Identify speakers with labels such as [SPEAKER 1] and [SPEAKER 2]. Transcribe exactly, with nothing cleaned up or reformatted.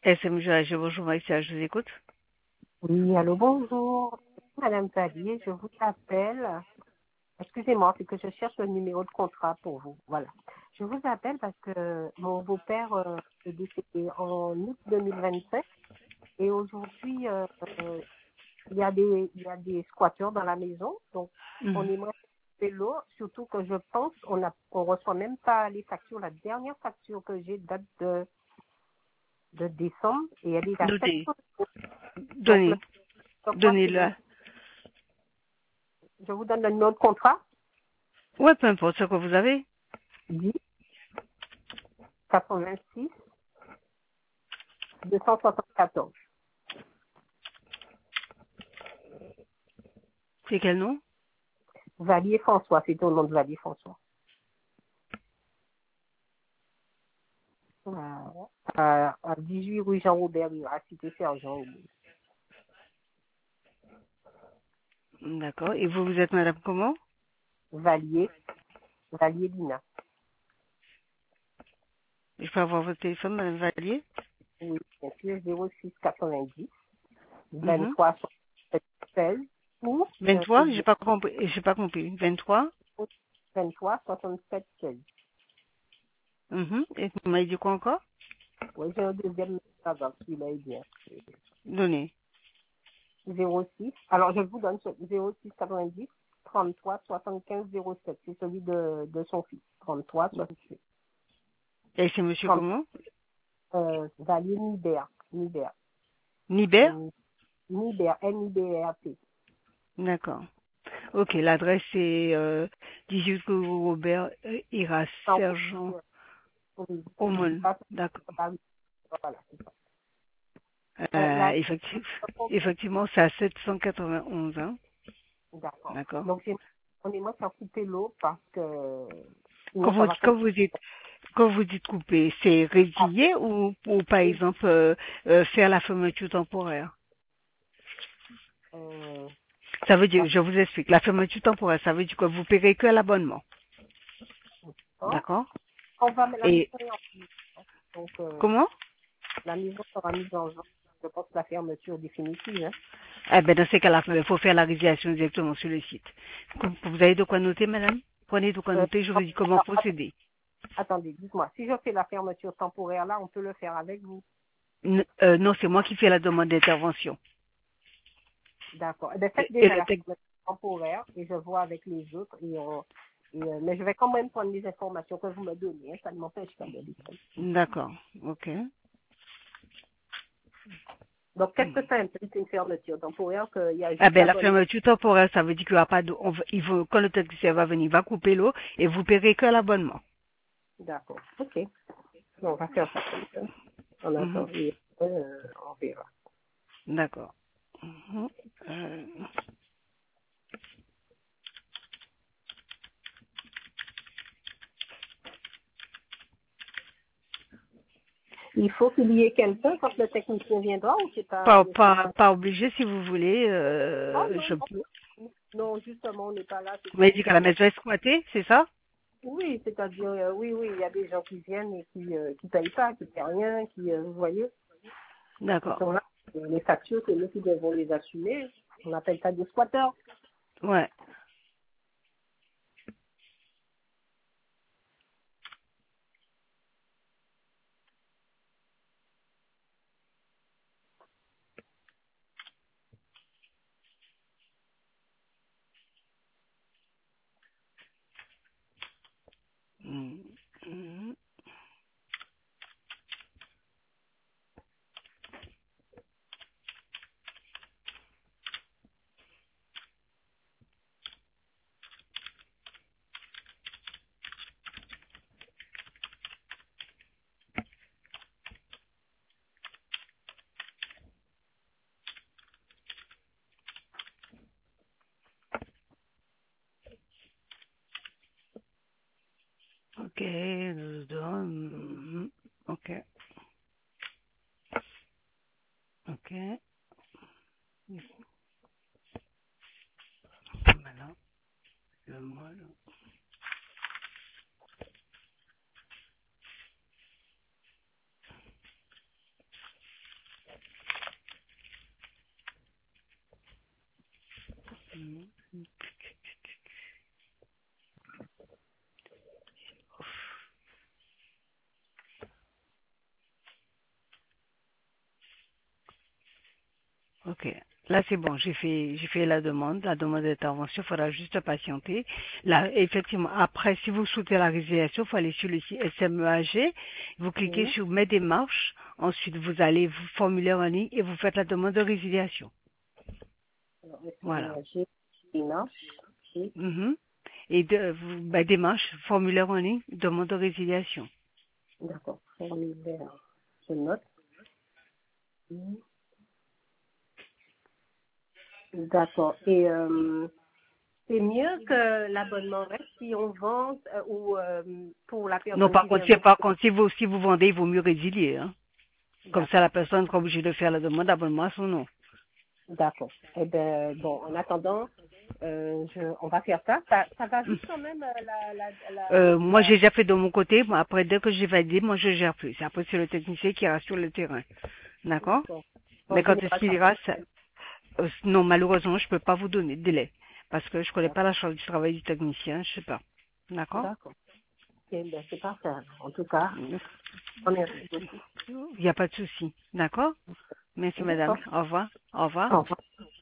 [SPEAKER 1] S M J H, bonjour Maïssa, je vous écoute.
[SPEAKER 2] Oui, allô, bonjour. Madame Vallier, je vous appelle. Excusez-moi, c'est que je cherche le numéro de contrat pour vous. Voilà. Je vous appelle parce que mon beau-père euh, est décédé en août deux mille vingt-sept et aujourd'hui, euh, euh, il y a des il y a des squatteurs dans la maison. Donc, on
[SPEAKER 1] Mhm.
[SPEAKER 2] aimerait couper l'eau, surtout que je pense on a on reçoit même pas les factures. La dernière facture que j'ai date de, de décembre et elle est à sept
[SPEAKER 1] Donnez,
[SPEAKER 2] cents euros. Donc, le,
[SPEAKER 1] donnez,
[SPEAKER 2] je crois que
[SPEAKER 1] donnez-le.
[SPEAKER 2] le- je vous donne le numéro de contrat.
[SPEAKER 1] Ouais, peu importe ce que vous avez.
[SPEAKER 2] dix quatre-vingt-six deux cent soixante-quatorze.
[SPEAKER 1] C'est quel nom?
[SPEAKER 2] Vallier François, c'est au nom de Vallier François. Voilà. À, à dix-huit rue Jean-Robert, à Cité Sergent.
[SPEAKER 1] D'accord. Et vous, vous êtes madame comment?
[SPEAKER 2] Vallier, Vallier Lina.
[SPEAKER 1] Je peux avoir votre téléphone, madame Vallier?
[SPEAKER 2] Oui, bien sûr, zéro six quatre-vingt-dix
[SPEAKER 1] Mhm.
[SPEAKER 2] vingt-trois soixante-sept seize ou euh,
[SPEAKER 1] vingt-trois, j'ai pas compris, j'ai pas compris. vingt-trois?
[SPEAKER 2] vingt-trois soixante-sept seize.
[SPEAKER 1] Mhm. Et vous m'avez dit quoi encore?
[SPEAKER 2] Oui, j'ai un deuxième avant, celui-là est bien.
[SPEAKER 1] Donnez.
[SPEAKER 2] zéro six. Alors, je vous donne ce zéro six quatre-vingt-dix trente-trois soixante-quinze zéro sept. C'est celui de, de son fils. trente-trois soixante-huit.
[SPEAKER 1] Et c'est monsieur
[SPEAKER 2] trente,
[SPEAKER 1] comment?
[SPEAKER 2] euh, Valier Nibert. Nibert.
[SPEAKER 1] Nibert?
[SPEAKER 2] N- Nibert. N I B R T.
[SPEAKER 1] D'accord. Ok, l'adresse c'est euh, dix-huit rue Robert euh, Ira
[SPEAKER 2] En gros,
[SPEAKER 1] Sergent
[SPEAKER 2] euh, oui.
[SPEAKER 1] Aumône.
[SPEAKER 2] Ça,
[SPEAKER 1] D'accord.
[SPEAKER 2] c'est pas- Voilà, c'est ça. Euh,
[SPEAKER 1] Euh,
[SPEAKER 2] là,
[SPEAKER 1] effective, effectivement, c'est à sept cent quatre-vingt-onze, hein.
[SPEAKER 2] d'accord.
[SPEAKER 1] D'accord.
[SPEAKER 2] Donc, j'ai, on aimerait faire couper l'eau parce que
[SPEAKER 1] Quand
[SPEAKER 2] sinon, ça
[SPEAKER 1] vous,
[SPEAKER 2] va
[SPEAKER 1] quand
[SPEAKER 2] commencer.
[SPEAKER 1] vous dites, quand vous dites couper, c'est résilier ou, ou par exemple, euh, euh, faire la fermeture temporaire?
[SPEAKER 2] Euh,
[SPEAKER 1] Ça veut dire, je vous explique, la fermeture temporaire, ça veut dire que vous paierez que l'abonnement.
[SPEAKER 2] d'accord.
[SPEAKER 1] D'accord?
[SPEAKER 2] On va mettre la
[SPEAKER 1] Et
[SPEAKER 2] maison en place. Donc, euh,
[SPEAKER 1] comment?
[SPEAKER 2] la maison sera mise en vente. Je pense la fermeture définitive. Hein.
[SPEAKER 1] Eh ben, dans ces cas-là, il faut faire la résiliation directement sur le site. Comme- Vous avez de quoi noter, madame? Prenez de quoi
[SPEAKER 2] Euh,
[SPEAKER 1] noter, je vous dis comment
[SPEAKER 2] alors, att-
[SPEAKER 1] procéder.
[SPEAKER 2] attendez, dites-moi, si je fais la fermeture temporaire là, on peut le faire avec vous.
[SPEAKER 1] N- euh, non, c'est moi qui fais la demande d'intervention.
[SPEAKER 2] D'accord. Eh bien,
[SPEAKER 1] Et,
[SPEAKER 2] faites
[SPEAKER 1] et
[SPEAKER 2] déjà
[SPEAKER 1] le
[SPEAKER 2] la
[SPEAKER 1] texte.
[SPEAKER 2] fermeture temporaire et je vois avec les autres. Et on, et, euh, mais je vais quand même prendre les informations que vous me donnez. Hein, ça ne m'empêche pas de les prendre.
[SPEAKER 1] D'accord. Ok.
[SPEAKER 2] Donc, qu'est-ce que ça implique une fermeture temporaire? Qu'il y a
[SPEAKER 1] Ah
[SPEAKER 2] juste
[SPEAKER 1] ben, la
[SPEAKER 2] l'abonnement.
[SPEAKER 1] fermeture temporaire, ça veut dire qu'il n'y aura pas de, on va- il faut, quand le technicien va venir, il va couper l'eau et vous paierez que l'abonnement.
[SPEAKER 2] D'accord. OK. Bon, on va faire ça comme ça. On
[SPEAKER 1] Mhm.
[SPEAKER 2] attend. Et euh, on verra.
[SPEAKER 1] D'accord. Mhm. Euh,
[SPEAKER 2] Il faut qu'il y ait quelqu'un quand le technicien viendra ou c'est pas
[SPEAKER 1] pas,
[SPEAKER 2] nécessaire?
[SPEAKER 1] pas, pas obligé si vous voulez.
[SPEAKER 2] Ah
[SPEAKER 1] Euh,
[SPEAKER 2] non,
[SPEAKER 1] je peux.
[SPEAKER 2] non, non, justement, on n'est pas là, c'est
[SPEAKER 1] Vous
[SPEAKER 2] pour
[SPEAKER 1] m'avez
[SPEAKER 2] vous
[SPEAKER 1] dit que la
[SPEAKER 2] dire.
[SPEAKER 1] maison est squattée, c'est ça?
[SPEAKER 2] Oui, c'est-à-dire, euh, oui, oui, il y a des gens qui viennent et qui euh, qui payent pas, qui payent rien, qui, euh, vous voyez, qui
[SPEAKER 1] D'accord.
[SPEAKER 2] sont là. Euh, Les factures, c'est nous qui devons les assumer. On appelle ça des squatteurs.
[SPEAKER 1] Ouais. Mhm. Mhm. Ok. Deux, deux, mhm. Ok. Ok. Maintenant, le mois, là. Ok. Là, c'est bon. J'ai fait, j'ai fait la demande, la demande d'intervention. Il faudra juste patienter. Là, effectivement, après, si vous souhaitez la résiliation, il faut aller sur le site S M E A G. Vous cliquez
[SPEAKER 2] Oui.
[SPEAKER 1] sur Mes démarches. Ensuite, vous allez vous formuler en ligne et vous faites la demande de résiliation.
[SPEAKER 2] Alors,
[SPEAKER 1] Voilà.
[SPEAKER 2] S M E A G, démarche. Oui.
[SPEAKER 1] Mhm. Et de, vous, bah, démarche, formulaire en ligne, demande de résiliation.
[SPEAKER 2] D'accord. Formulaire. Je note. Oui. D'accord. Et euh, c'est mieux que l'abonnement reste si on vend euh, ou euh, pour la
[SPEAKER 1] Non,
[SPEAKER 2] personne
[SPEAKER 1] par
[SPEAKER 2] qui
[SPEAKER 1] contre,
[SPEAKER 2] vient
[SPEAKER 1] c'est
[SPEAKER 2] vous.
[SPEAKER 1] par contre, si vous, si vous vendez, il vaut mieux résilier, hein. Comme ça, la
[SPEAKER 2] D'accord.
[SPEAKER 1] personne sera obligée de faire la demande d'abonnement à son nom.
[SPEAKER 2] D'accord. Eh ben bon, en attendant, euh, je, on va faire ça. Ça, ça va
[SPEAKER 1] Mm.
[SPEAKER 2] vite quand même euh, la la la
[SPEAKER 1] Euh, moi,
[SPEAKER 2] la.
[SPEAKER 1] j'ai déjà fait de mon côté. Moi, après, dès que j'ai validé, moi, je gère plus. Après, c'est le technicien qui ira sur le terrain. D'accord?
[SPEAKER 2] D'accord. En
[SPEAKER 1] Mais quand est-ce
[SPEAKER 2] général,
[SPEAKER 1] qu'il
[SPEAKER 2] ça
[SPEAKER 1] ira,
[SPEAKER 2] prend.
[SPEAKER 1] ça- euh, non, malheureusement, je peux pas vous donner de délai. Parce que je connais pas
[SPEAKER 2] D'accord.
[SPEAKER 1] la charge du travail du technicien, je sais pas. D'accord?
[SPEAKER 2] D'accord. Eh ben c'est parfait. En tout cas,
[SPEAKER 1] Mm.
[SPEAKER 2] merci beaucoup.
[SPEAKER 1] Il n'y a pas de souci. D'accord? Merci, madame.
[SPEAKER 2] D'accord.
[SPEAKER 1] Au revoir. Au revoir.
[SPEAKER 2] Au revoir.